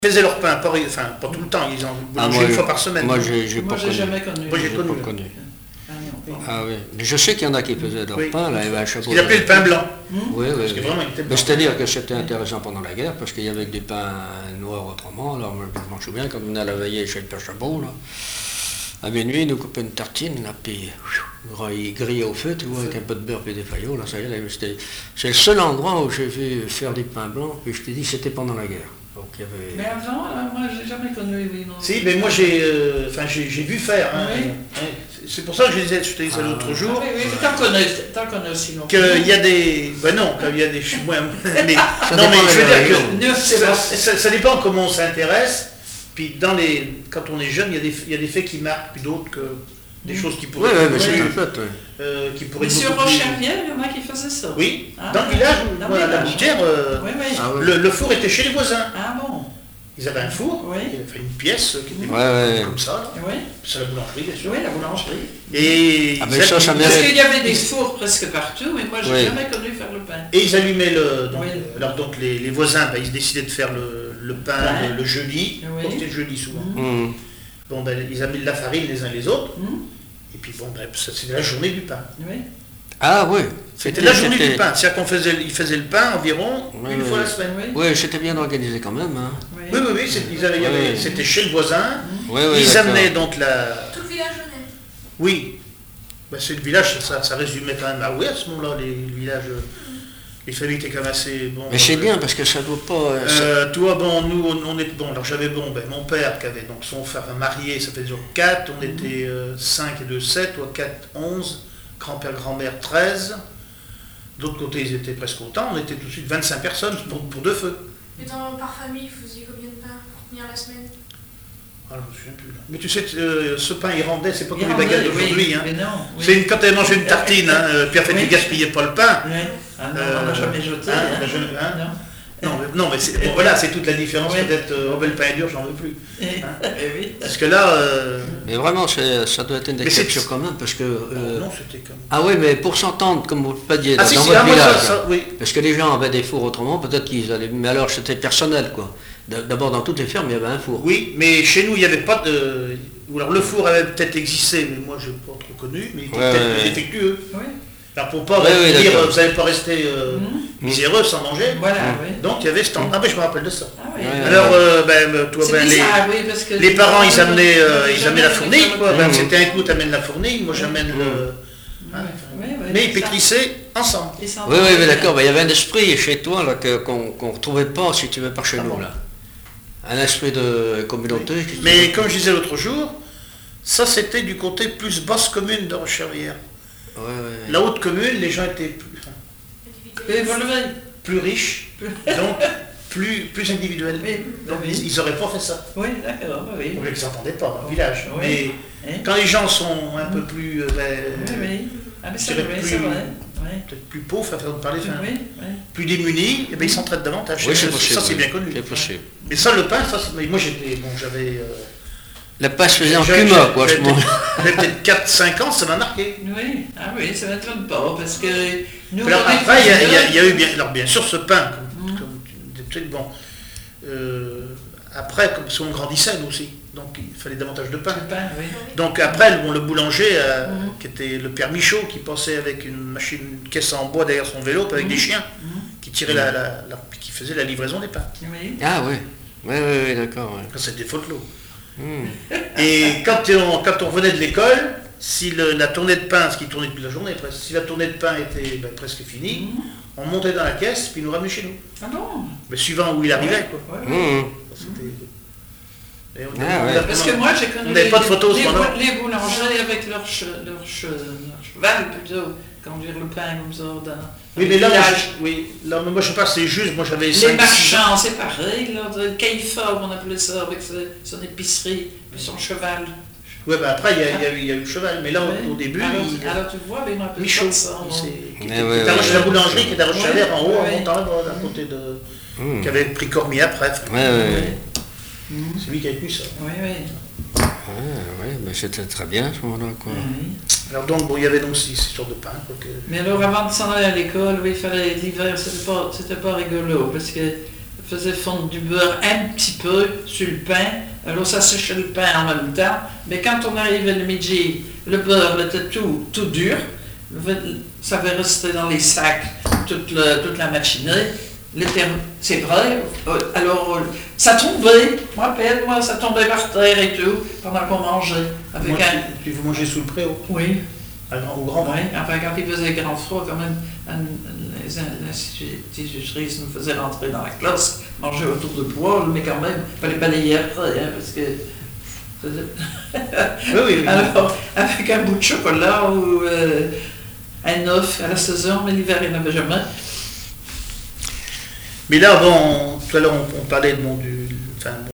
Ils faisaient leur pain, pas tout le temps, ils en mangeaient une fois par semaine. Moi, j'ai jamais connu. Moi, j'ai connu. Ah oui, je sais qu'il y en a qui faisaient leur pain, là, il y avait un chapeau. Ils appelaient le pain blanc. Oui, oui. Mais c'est-à-dire que c'était intéressant pendant la guerre, parce qu'il y avait du pain noir autrement. Alors, moi, je m'en souviens, quand on venait à la veillée chez le père Chabot, là, à minuit, il nous coupait une tartine, là, puis il grillait au feu, tu vois, avec un peu de beurre et des faillots, là, ça y est, c'est le seul endroit où j'ai vu faire du pain blanc, puis je t'ai dit, c'était pendant la guerre. Donc, il y avait... Mais avant, moi, j'ai jamais connu, oui, non. Si, mais moi, j'ai vu faire. Hein, oui. C'est pour ça que je te disais ça l'autre jour. Oui, t'en connais aussi, non. Qu'il y a des... Ben non, il y a des... mais, non, mais je veux dire que ça dépend comment on s'intéresse. Puis quand on est jeune, il y a des faits qui marquent, puis d'autres que... Des choses qui pourraient... Oui, mais c'est un fait, qui pourraient mais sur Rocherière, il y en a qui faisaient ça. Oui, dans le village, à la Boutière, le four était chez les voisins. Ah bon. Ils avaient un four, oui. Ils avaient fait une pièce qui était comme ça. Là. Oui. C'est la boulangerie, bien sûr. Oui, la boulangerie. Et parce qu'il y avait des fours presque partout, mais moi, j'ai jamais connu faire le pain. Et ils allumaient alors donc les voisins, ils décidaient de faire le pain le jeudi. Oui. Donc c'était le jeudi souvent. Bon, ils amenaient de la farine les uns les autres. Et puis bon, c'était la journée du pain. Oui. Ah oui. C'était la journée du pain. C'est-à-dire qu'ils faisaient le pain environ une fois la semaine. Oui, c'était bien organisé quand même. Hein. Oui, c'était chez le voisin. Ils amenaient donc Tout le village venait. Oui. Ben, c'est le village, ça résumait quand même. Ah oui, à ce moment-là, les villages... Les familles étaient quand même assez bon. Mais c'est bien parce que ça ne doit pas. Toi, bon, nous, on est bon. Alors j'avais mon père qui avait donc son frère marié, ça fait 4, on était 5 et 2, 7, toi 4, 11, grand-père, grand-mère 13. D'autre côté, ils étaient presque autant, on était tout de suite 25 personnes pour 2 feux. Et par famille, vous faisiez combien de pain pour tenir la semaine? Ah, je me souviens plus. Là. Mais tu sais, ce pain il rendait, c'est pas comme les baguettes d'aujourd'hui. Oui, hein. Quand elle mangeait une tartine, hein, puis en fait, tu gaspillais pas le pain. Oui. Ah non, on n'a jamais jeté. Non, mais voilà, c'est toute la différence. Peut-être, le pain est dur, j'en veux plus. Parce que là... Mais vraiment, ça doit être une exception quand même, parce que... non, c'était comme... Ah oui, mais pour s'entendre, comme vous le disiez, dans votre village, parce que les gens avaient des fours autrement, peut-être qu'ils allaient... Mais alors, c'était personnel, quoi. D'abord, dans toutes les fermes, il y avait un four. Oui, mais chez nous, il n'y avait pas de... Alors, le four avait peut-être existé, mais moi, je n'ai pas trop connu, mais il était peut-être défectueux. Oui. Alors pour pas dire, vous n'allez pas rester miséreux sans manger. Voilà, donc il y avait ce temps. Ah ben je me rappelle de ça. Ah, oui. Alors les parents ils amenaient la fournie, quoi. C'était un coup, tu amènes la fournie, moi j'amène le. Mais ils pétrissaient ensemble. Oui, mais d'accord, il y avait un esprit chez toi là qu'on ne retrouvait pas si tu veux par chez nous là. Un esprit de communauté. Mais comme je disais l'autre jour, ça c'était du côté plus basse commune de Rocherière. La haute commune, les gens étaient plus riches, donc plus individuels. Donc ils n'auraient pas fait ça. Oui, d'accord. Oui. On ne les entendait pas dans le village. Mais quand les gens sont un peu plus... peut-être plus pauvres, à faire parler, plus démunis, et ils s'entraident davantage. Oui, c'est possible. Ça, c'est bien connu. C'est possible. Mais ça, le pain, moi j'avais... La passe faisait en cumin, quoi. J'avais peut-être 4-5 ans, ça m'a marqué. Oui, ça ne m'étonne pas, parce que nous... Alors après, il y a eu bien sûr ce pain, bon. Après, parce qu'on grandissait nous aussi, donc il fallait davantage de pain. Donc après, le boulanger, qui était le père Michaud, qui passait avec une caisse en bois derrière son vélo, avec des chiens, qui tiraient qui faisaient la livraison des pains. Ah oui, oui, d'accord. C'était folklore. Et quand on venait de l'école, si la tournée de pain, ce qui tournait toute la journée presque, si la tournée de pain était presque finie, on montait dans la caisse puis il nous ramenait chez nous. Ah bon? Mais suivant où il arrivait, quoi. Parce que moi j'ai connu on n'avait pas de photos les boulangers avec leur cheval plutôt, conduire le pain comme ça dans oui, mais là, moi je sais pas, c'est juste, moi j'avais... Les marchands, c'est pareil, le Caïfort, on appelait ça, avec son épicerie, puis son cheval. Oui, ben après il y a eu le cheval, mais là au début... Alors tu vois, il m'appelle Michaud, ça. la boulangerie qui était à Rocherière en haut, en montant à côté de... qui avait pris Cormier après. C'est lui qui avait pu ça. Oui. Oui, mais c'était très bien à ce moment-là, quoi. Alors donc, il y avait donc ces sortes de pain. Mais alors, avant de s'en aller à l'école, il fallait l'hiver, c'était pas rigolo, parce que faisait fondre du beurre un petit peu sur le pain. Alors ça séchait le pain en même temps. Mais quand on arrivait le midi, le beurre était tout dur. Ça avait resté dans les sacs toute la matinée. C'est vrai. Alors ça tombait. Je me rappelle, moi, ça tombait par terre et tout pendant qu'on mangeait. Puis vous mangez sous le préau, Oui. au grand vent. Oui, enfin, quand il faisait grand froid, quand même, l'institutrice nous faisait rentrer dans la classe, manger autour de poêle, mais quand même, il fallait balayer après, hein, parce que... Oui. Alors, avec un bout de chocolat ou un œuf à la saison, mais l'hiver, il n'y en avait jamais. Mais là, bon, tout à l'heure, on parlait du...